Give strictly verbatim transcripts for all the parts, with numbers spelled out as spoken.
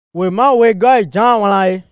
we ma we go jan wala e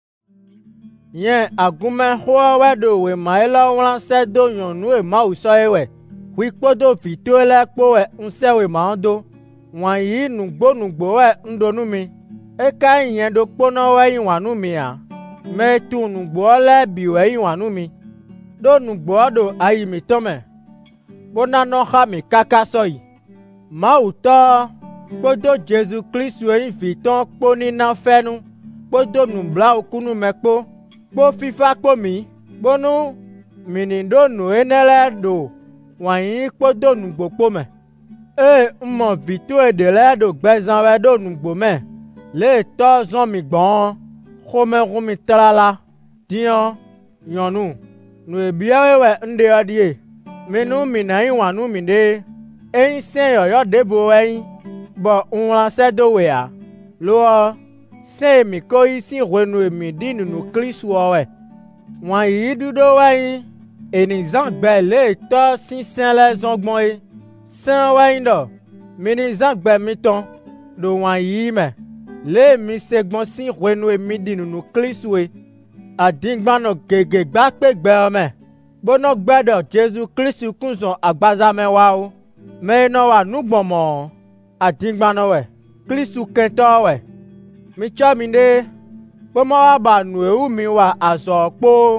yen agume ho we do we ma elo wala se do yonu e ma uso e we wi podo fito le po e nse we ma do wan yi nugbo nugbo e ndonu mi e ka yen do pono we yin wanu mi a me tu nugbo le bi we yin wanu mi do nugbo do ayi mi to me bona no ha mi kaka so yi ma uto podo Jesu Kristu yin fi ton po ni na fenu podo nubla okunu me po po fifa po mi bonu mini do nu enele do wan yin podo nugbo po me e mo vito e de le do gbezan we do nugbo me le to zon mi gbon khome rumi trala dion yonu nu e biawe we nde adie menu mi na yin wanu mi de eyin sen yo yo debo eyin bo unla se do we a lo se mi ko isi renu mi dinu nu Kristu we wan yi dudo we eni zan gbe le to sin sen le zongbon e sen we ndo mi ni zan gbe mi ton do wan yi me le mi se gbon sin renu mi dinu nu Kristu we adingbano gege gba pe gbe me bono gbedo Jesu Kristu kunson agbaza me wa o me no wa nugbomo adingbano we Kristu kento we mi cha mi de bomo wa ba nu ewu mi wa aso po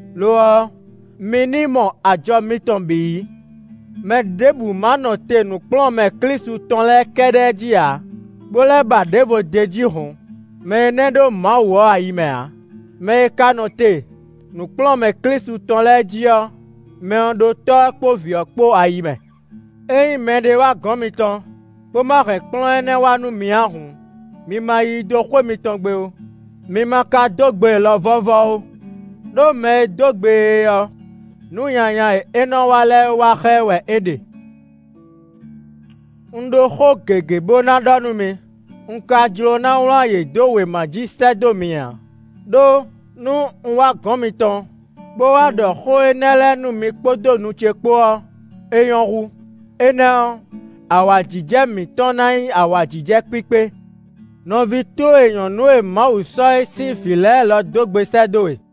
lo minimo ajo mi ton bi me debu mano te nu plon me Kristu ton le kede ji a bole ba devo deji hon me nendo ma wo ayi me a me kanote nu plon me Kristu ton le ji o me ndo to po vi po ayi me eyin me de wa gan mi ton po ma re plon ene wa nu mi ahun mi ma yi do ko mi ton gbe o mi ma ka dogbe lo vovo o do me dogbe o nu yanya e eno wa le wa hewe ede ndo ho gege bona donu mi nka jlo na wla ye do we magister do mi a do nu nwa gan mi ton bo wa do ho enele nu mi podo nu chepo eyan ru ena awa jije mi ton na awa jije pipe no vi to eyan nu e ma uso e sin file lo dogbe sedo e